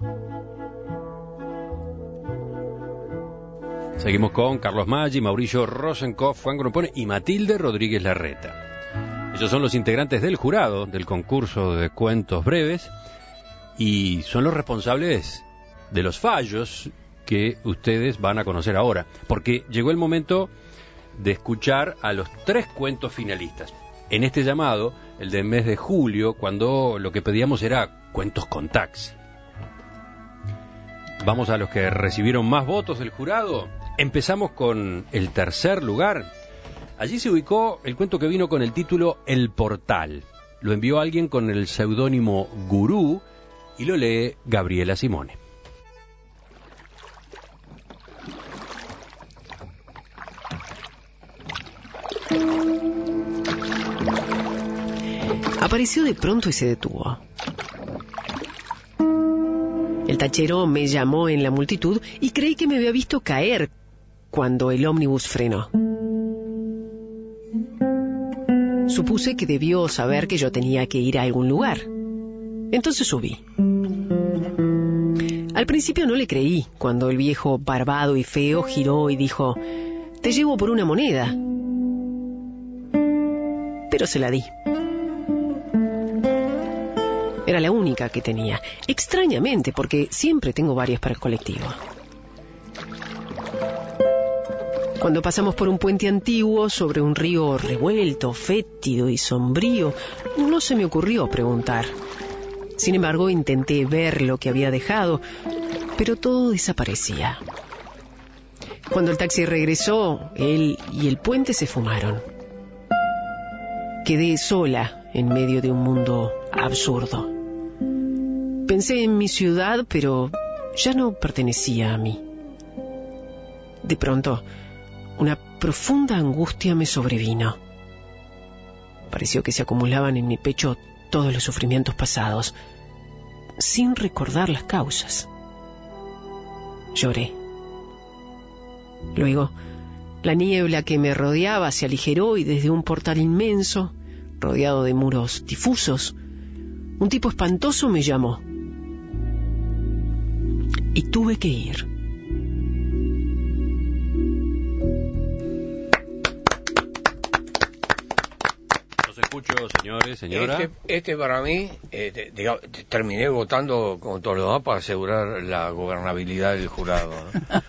Seguimos con Carlos Maggi, Mauricio Rosenkopf, Juan Grompone y Matilde Rodríguez Larreta. Ellos son los integrantes del jurado del concurso de cuentos breves y son los responsables de los fallos que ustedes van a conocer ahora, porque llegó el momento de escuchar a los 3 cuentos finalistas. En este llamado, el del mes de julio, cuando lo que pedíamos era cuentos con taxi. Vamos a los que recibieron más votos del jurado. Empezamos con el tercer lugar. Allí se ubicó el cuento que vino con el título El Portal. Lo envió alguien con el seudónimo Gurú y lo lee Gabriela Simone. Apareció de pronto y se detuvo. El tachero me llamó en la multitud y creí que me había visto caer cuando el ómnibus frenó. Supuse que debió saber que yo tenía que ir a algún lugar. Entonces subí. Al principio no le creí cuando el viejo barbado y feo giró y dijo: «Te llevo por una moneda». Pero se la di. Era la única que tenía. Extrañamente, porque siempre tengo varias para el colectivo. Cuando pasamos por un puente antiguo sobre un río revuelto, fétido y sombrío, no se me ocurrió preguntar. Sin embargo, intenté ver lo que había dejado, pero todo desaparecía. Cuando el taxi regresó, él y el puente se fumaron. Quedé sola en medio de un mundo absurdo. Pensé en mi ciudad, pero ya no pertenecía a mí. De pronto, una profunda angustia me sobrevino. Pareció que se acumulaban en mi pecho todos los sufrimientos pasados, sin recordar las causas. Lloré. Luego, la niebla que me rodeaba se aligeró y desde un portal inmenso, rodeado de muros difusos, un tipo espantoso me llamó. Y tuve que ir. Los escucho, señores, señora. Este para mí, digamos, terminé votando con todos los demás para asegurar la gobernabilidad del jurado, ¿no?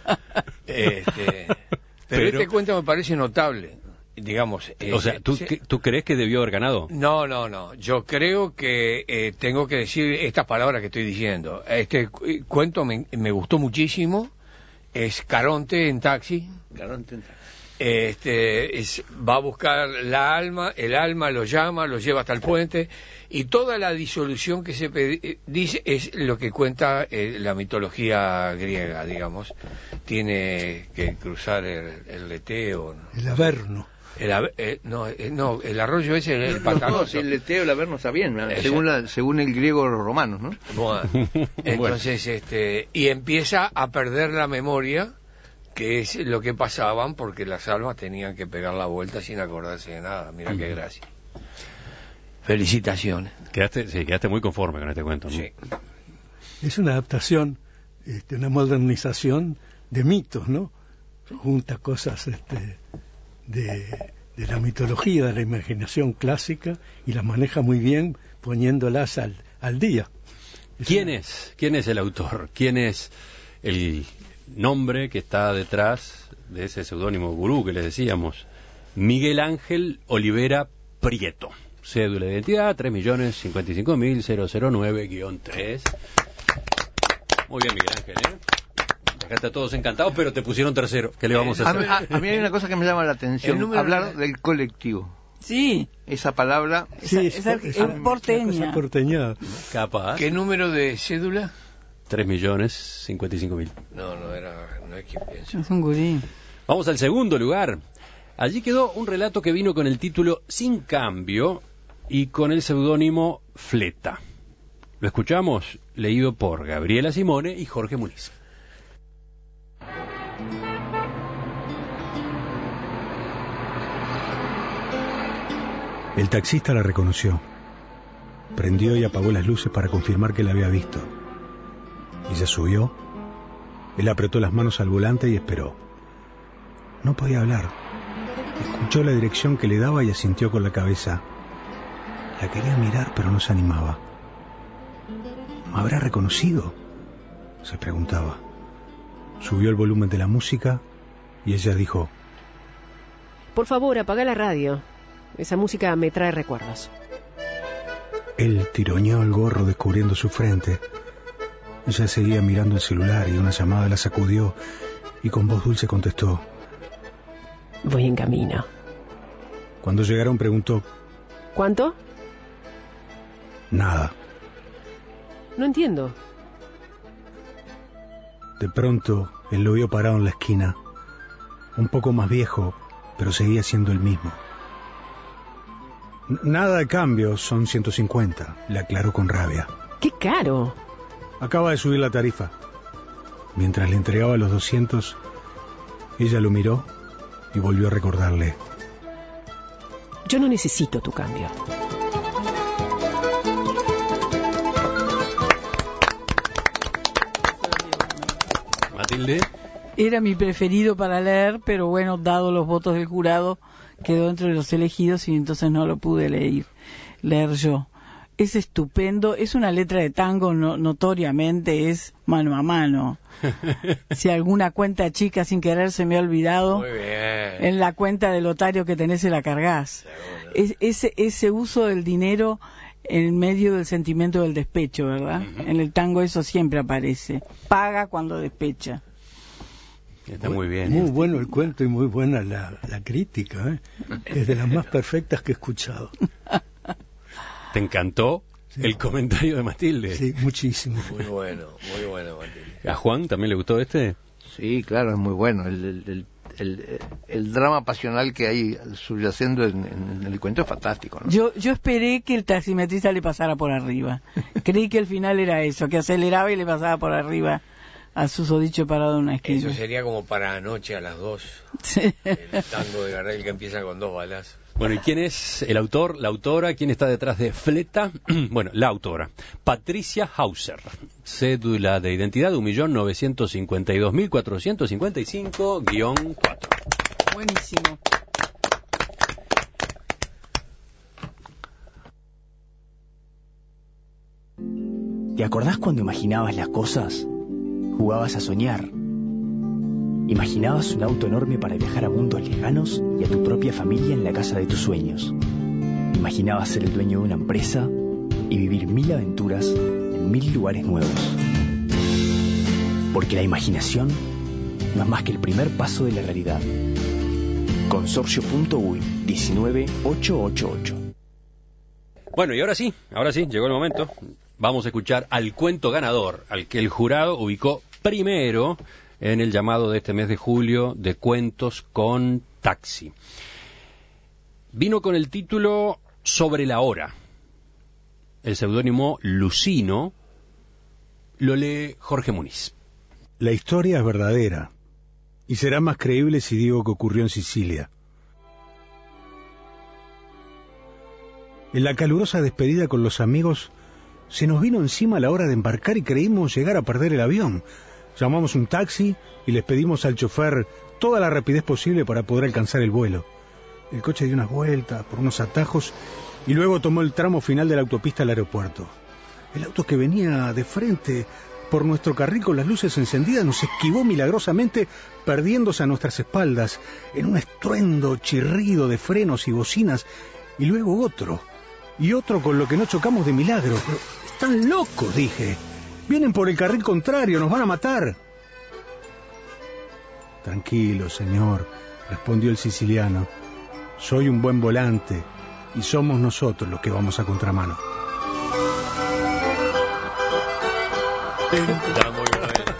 Pero este cuento me parece notable, digamos. O sea, ¿tú crees que debió haber ganado? No. Yo creo que tengo que decir estas palabras que estoy diciendo. Este cuento me gustó muchísimo. Es Caronte en taxi. Va a buscar el alma lo llama, lo lleva hasta el puente, y toda la disolución que se dice es lo que cuenta la mitología griega, digamos. Tiene que cruzar el leteo, ¿no? El Averno. El arroyo es el pantanoso. El leteo, el Averno está bien, según el griego romano, ¿no? Bueno, entonces, y empieza a perder la memoria, que es lo que pasaban, porque las almas tenían que pegar la vuelta sin acordarse de nada. Mira qué gracia. Felicitaciones. Quedaste muy conforme con este cuento, ¿no? Sí. Es una adaptación, una modernización de mitos, ¿no? Junta cosas de la mitología, de la imaginación clásica, y las maneja muy bien poniéndolas al día. ¿Quién es el autor? ¿Quién es el nombre que está detrás de ese seudónimo Gurú que les decíamos? Miguel Ángel Olivera Prieto. Cédula de identidad 3.055.009-3. Muy bien, Miguel Ángel, Dejaste a todos encantados, pero te pusieron tercero. ¿Qué le vamos a hacer? A mí hay una cosa que me llama la atención. Hablar del colectivo. Sí. Esa palabra. Es porteña. Porteña. Capaz. ¿Qué número de cédula? 3.055.000. No es quien piensa. Es un gurí. Vamos al segundo lugar. Allí quedó un relato que vino con el título Sin Cambio y con el seudónimo Fleta. Lo escuchamos, leído por Gabriela Simone y Jorge Muniz. El taxista la reconoció. Prendió y apagó las luces para confirmar que la había visto. Ella subió, él apretó las manos al volante y esperó. No podía hablar. Escuchó la dirección que le daba y asintió con la cabeza. La quería mirar, pero no se animaba. ¿Me habrá reconocido?, se preguntaba. Subió el volumen de la música y ella dijo: Por favor, apaga la radio. Esa música me trae recuerdos. Él tironeó el gorro descubriendo su frente. Ella seguía mirando el celular y una llamada la sacudió y con voz dulce contestó: Voy en camino. Cuando llegaron preguntó: ¿Cuánto? Nada. No entiendo. De pronto, él lo vio parado en la esquina, un poco más viejo, pero seguía siendo el mismo. Nada de cambio, son 150, le aclaró con rabia. ¡Qué caro! Acaba de subir la tarifa. Mientras le entregaba los 200, ella lo miró y volvió a recordarle: Yo no necesito tu cambio. Matilde. Era mi preferido para leer, pero bueno, dado los votos del jurado, quedó entre los elegidos y entonces no lo pude leer yo. Es estupendo, es una letra de tango, notoriamente es mano a mano. Si alguna cuenta chica sin querer se me ha olvidado, muy bien, en la cuenta del otario que tenés se la cargas. Ese uso del dinero en medio del sentimiento del despecho, ¿verdad? Uh-huh. En el tango eso siempre aparece. Paga cuando despecha. Está muy bien. Muy bueno el cuento y muy buena la crítica, ¿eh? Es de las más perfectas que he escuchado. ¿Te encantó el comentario de Matilde? Sí, muchísimo. Muy bueno, Matilde. ¿A Juan también le gustó este? Sí, claro, es muy bueno. El drama pasional que hay subyacendo en el cuento es fantástico, ¿no? Yo esperé que el taximetrista le pasara por arriba. Creí que el final era eso, que aceleraba y le pasaba por arriba a susodicho parado en una esquina. Eso sería como para anoche a las 2. Sí. El tango de Gardel que empieza con 2 balazos. Bueno, ¿y quién es el autor, la autora? ¿Quién está detrás de Fleta? Bueno, la autora, Patricia Hauser. Cédula de identidad 1.952.455-4. Buenísimo. ¿Te acordás cuando imaginabas las cosas? Jugabas a soñar. Imaginabas un auto enorme para viajar a mundos lejanos y a tu propia familia en la casa de tus sueños. Imaginabas ser el dueño de una empresa y vivir 1000 aventuras en 1000 lugares nuevos. Porque la imaginación no es más que el primer paso de la realidad. Consorcio.uy 19888. Bueno, y ahora sí, llegó el momento. Vamos a escuchar al cuento ganador, al que el jurado ubicó primero en el llamado de este mes de julio de Cuentos con Taxi. Vino con el título Sobre la hora. El seudónimo Lucino lo lee Jorge Muniz. La historia es verdadera y será más creíble si digo que ocurrió en Sicilia. En la calurosa despedida con los amigos se nos vino encima la hora de embarcar y creímos llegar a perder el avión. Llamamos un taxi y les pedimos al chofer toda la rapidez posible para poder alcanzar el vuelo. El coche dio unas vueltas por unos atajos y luego tomó el tramo final de la autopista al aeropuerto. El auto que venía de frente por nuestro carril con las luces encendidas nos esquivó milagrosamente, perdiéndose a nuestras espaldas en un estruendo chirrido de frenos y bocinas, y luego otro, y otro con lo que no chocamos de milagro. Pero están locos, dije. Vienen por el carril contrario, nos van a matar. Tranquilo, señor, respondió el siciliano. Soy un buen volante y somos nosotros los que vamos a contramano. Está muy bueno.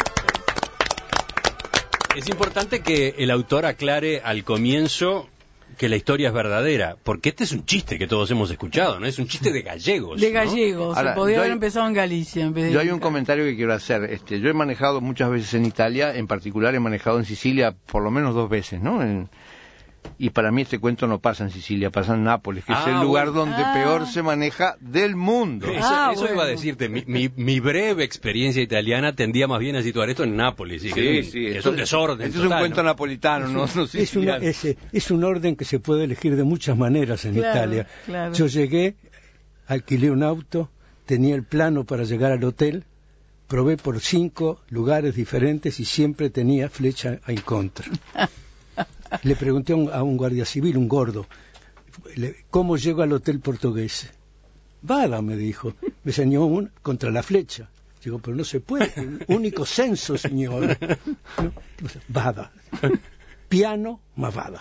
Es importante que el autor aclare al comienzo que la historia es verdadera, porque este es un chiste que todos hemos escuchado, ¿no? Es un chiste de gallegos. De gallegos, ¿no? Ahora, se podría haber empezado en Galicia. En vez de yo hay un comentario que quiero hacer. Yo he manejado muchas veces en Italia, en particular he manejado en Sicilia por lo menos 2 veces, ¿no? Y para mí este cuento no pasa en Sicilia, pasa en Nápoles, que es el lugar donde peor se maneja del mundo. Eso iba a decirte, mi breve experiencia italiana tendía más bien a situar esto en Nápoles. Es un desorden. Esto es un cuento napolitano, no siciliano. Es un orden que se puede elegir de muchas maneras en Italia. Claro. Yo llegué, alquilé un auto, tenía el plano para llegar al hotel, probé por 5 lugares diferentes y siempre tenía flecha en contra. Le pregunté a un guardia civil, un gordo, ¿cómo llego al hotel portugués? Vada, me dijo. Me señaló contra la flecha. Digo, pero no se puede. Único censo, señor. ¿No? Vada. Piano más vada.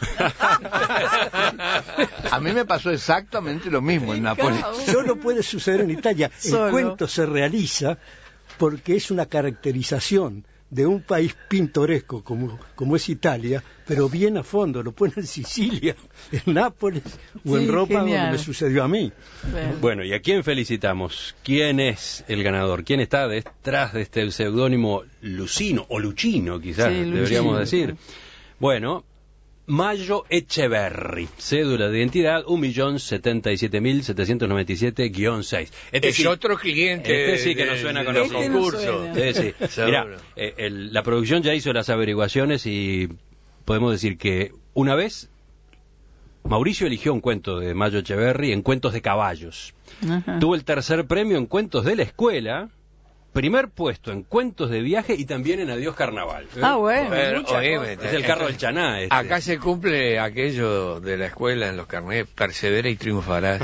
A mí me pasó exactamente lo mismo en Nápoles. Solo puede suceder en Italia. El cuento se realiza porque es una caracterización de un país pintoresco como es Italia, pero bien a fondo. Lo ponen en Sicilia, en Nápoles o en Roma, donde me sucedió a mí. Bueno, ¿y a quién felicitamos? ¿Quién es el ganador? ¿Quién está detrás de este seudónimo Lucino, o Luchino quizás, deberíamos decir? Bueno, Mayo Echeverri, cédula de identidad 1.077.797-6. Es otro cliente. Sí que nos suena con el concurso. Mira, la producción ya hizo las averiguaciones y podemos decir que una vez Mauricio eligió un cuento de Mayo Echeverri en Cuentos de Caballos. Ajá. Tuvo el tercer premio en Cuentos de la Escuela, primer puesto en Cuentos de Viaje y también en Adiós Carnaval. Bueno. Es el carro del Chaná. Acá se cumple aquello de la escuela en los carnets: persevera y triunfarás.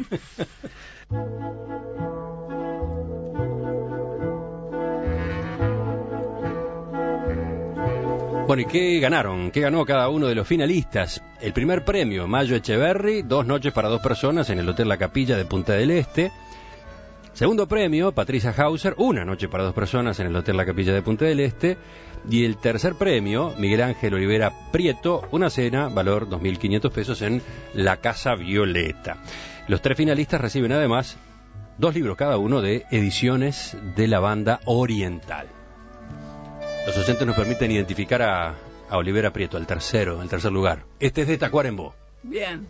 Bueno, ¿y qué ganaron? ¿Qué ganó cada uno de los finalistas? El primer premio, Mayo Echeverri, 2 noches para 2 personas en el Hotel La Capilla de Punta del Este. Segundo premio, Patricia Hauser, 1 noche para 2 personas en el Hotel La Capilla de Punta del Este. Y el tercer premio, Miguel Ángel Olivera Prieto, una cena, valor 2.500 pesos en la Casa Violeta. Los 3 finalistas reciben además 2 libros cada uno de Ediciones de la Banda Oriental. Los oyentes nos permiten identificar a Olivera Prieto, el tercer lugar. Este es de Tacuarembó. Bien.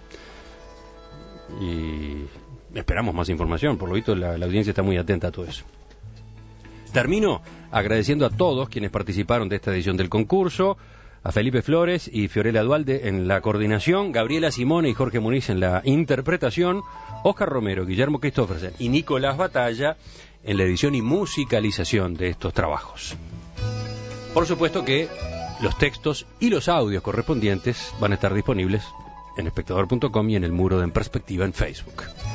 Y esperamos más información, por lo visto la audiencia está muy atenta a todo eso. Termino agradeciendo a todos quienes participaron de esta edición del concurso, a Felipe Flores y Fiorella Dualde en la coordinación, Gabriela Simone y Jorge Muniz en la interpretación, Oscar Romero, Guillermo Christoffersen y Nicolás Batalla en la edición y musicalización de estos trabajos. Por supuesto que los textos y los audios correspondientes van a estar disponibles en espectador.com y en el muro de En Perspectiva en Facebook.